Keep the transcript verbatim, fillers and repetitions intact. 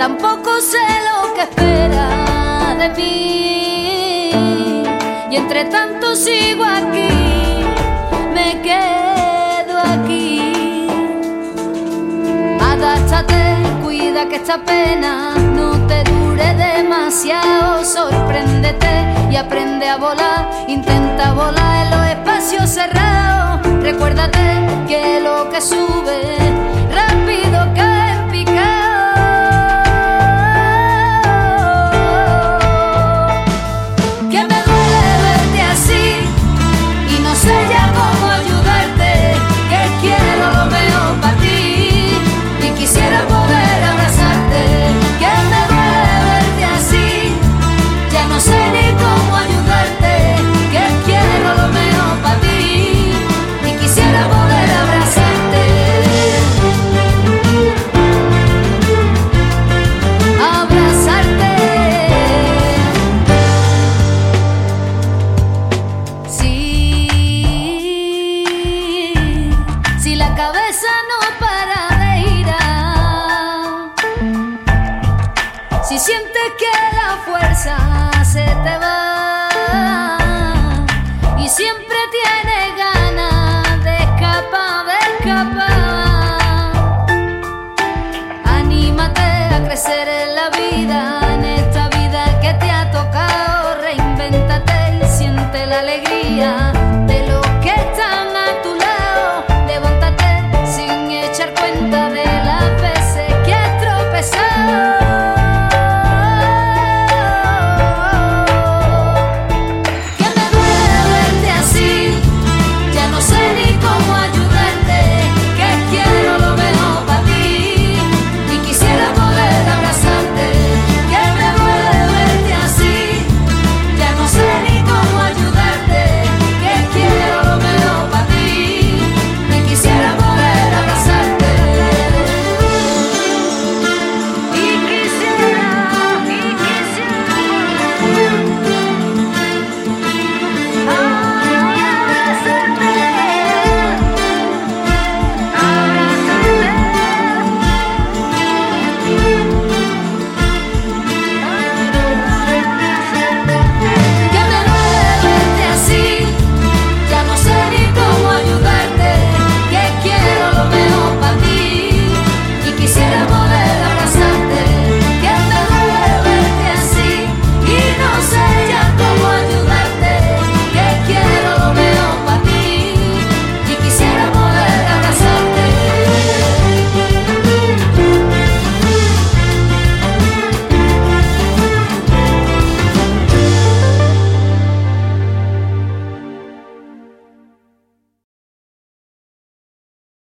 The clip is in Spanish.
tampoco sé lo que espera de mí. Y entre tanto sigo aquí, me quedo aquí. Adáchate, cuida que esta pena no te dure demasiado. Sorpréndete y aprende a volar, intenta volar en los espacios cerrados. Recuérdate que lo que sube